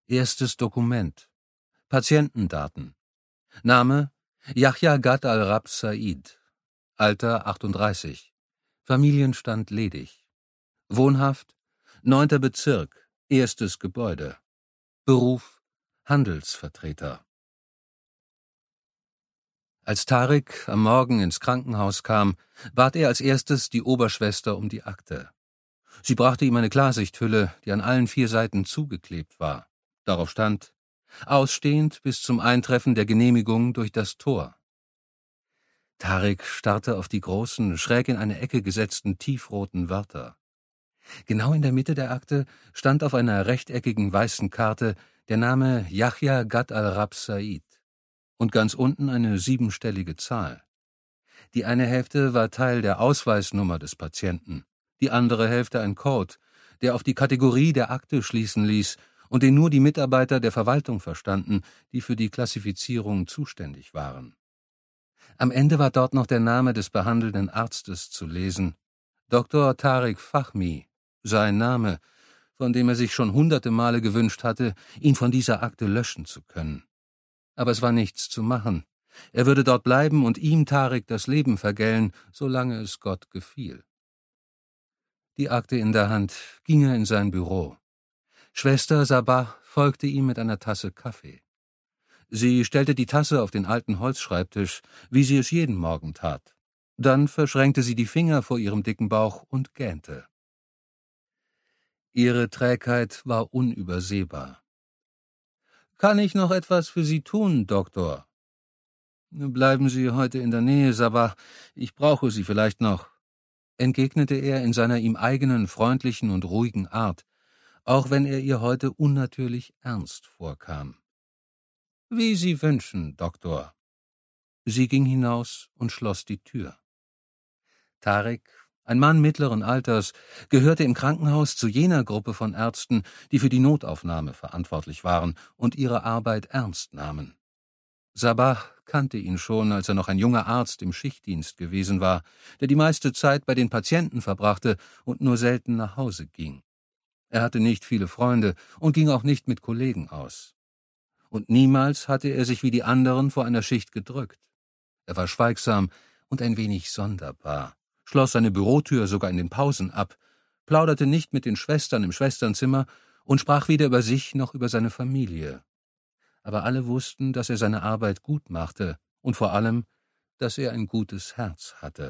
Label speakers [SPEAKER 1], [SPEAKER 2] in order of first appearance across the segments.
[SPEAKER 1] Erstes Dokument. Patientendaten. Name: Yahya Gad al-Rab Said. Alter: 38. Familienstand ledig. Wohnhaft: 9. Bezirk, erstes Gebäude. Beruf: Handelsvertreter. Als Tarik am Morgen ins Krankenhaus kam, bat er als erstes die Oberschwester um die Akte. Sie brachte ihm eine Klarsichthülle, die an allen 4 Seiten zugeklebt war. Darauf stand: Ausstehend bis zum Eintreffen der Genehmigung durch das Tor. Tarik starrte auf die großen, schräg in eine Ecke gesetzten tiefroten Wörter. Genau in der Mitte der Akte stand auf einer rechteckigen weißen Karte der Name Yahya Gad al-Rab Said und ganz unten eine 7-stellige Zahl. Die eine Hälfte war Teil der Ausweisnummer des Patienten, die andere Hälfte ein Code, der auf die Kategorie der Akte schließen ließ und den nur die Mitarbeiter der Verwaltung verstanden, die für die Klassifizierung zuständig waren. Am Ende war dort noch der Name des behandelnden Arztes zu lesen: Dr. Tarik Fahmy, sein Name, von dem er sich schon hunderte Male gewünscht hatte, ihn von dieser Akte löschen zu können. Aber es war nichts zu machen. Er würde dort bleiben und ihm, Tarik, das Leben vergällen, solange es Gott gefiel. Die Akte in der Hand ging er in sein Büro. Schwester Sabah folgte ihm mit einer Tasse Kaffee. Sie stellte die Tasse auf den alten Holzschreibtisch, wie sie es jeden Morgen tat. Dann verschränkte sie die Finger vor ihrem dicken Bauch und gähnte. Ihre Trägheit war unübersehbar. »Kann ich noch etwas für Sie tun, Doktor?« »Bleiben Sie heute in der Nähe, Sabah. Ich brauche Sie vielleicht noch«, entgegnete er in seiner ihm eigenen freundlichen und ruhigen Art, auch wenn er ihr heute unnatürlich ernst vorkam. »Wie Sie wünschen, Doktor.« Sie ging hinaus und schloss die Tür. Tarik, ein Mann mittleren Alters, gehörte im Krankenhaus zu jener Gruppe von Ärzten, die für die Notaufnahme verantwortlich waren und ihre Arbeit ernst nahmen. Sabah kannte ihn schon, als er noch ein junger Arzt im Schichtdienst gewesen war, der die meiste Zeit bei den Patienten verbrachte und nur selten nach Hause ging. Er hatte nicht viele Freunde und ging auch nicht mit Kollegen aus. Und niemals hatte er sich wie die anderen vor einer Schicht gedrückt. Er war schweigsam und ein wenig sonderbar, schloss seine Bürotür sogar in den Pausen ab, plauderte nicht mit den Schwestern im Schwesternzimmer und sprach weder über sich noch über seine Familie. Aber alle wussten, dass er seine Arbeit gut machte und vor allem, dass er ein gutes Herz hatte.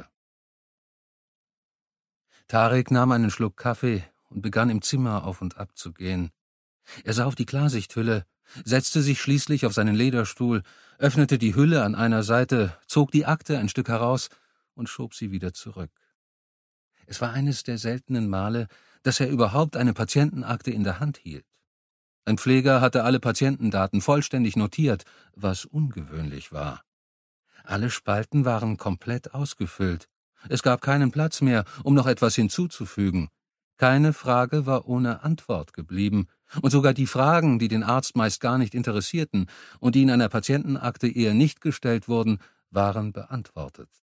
[SPEAKER 1] Tarik nahm einen Schluck Kaffee und begann im Zimmer auf und ab zu gehen. Er sah auf die Klarsichthülle, setzte sich schließlich auf seinen Lederstuhl, öffnete die Hülle an einer Seite, zog die Akte ein Stück heraus und schob sie wieder zurück. Es war eines der seltenen Male, dass er überhaupt eine Patientenakte in der Hand hielt. Ein Pfleger hatte alle Patientendaten vollständig notiert, was ungewöhnlich war. Alle Spalten waren komplett ausgefüllt. Es gab keinen Platz mehr, um noch etwas hinzuzufügen. Keine Frage war ohne Antwort geblieben, und sogar die Fragen, die den Arzt meist gar nicht interessierten und die in einer Patientenakte eher nicht gestellt wurden, waren beantwortet.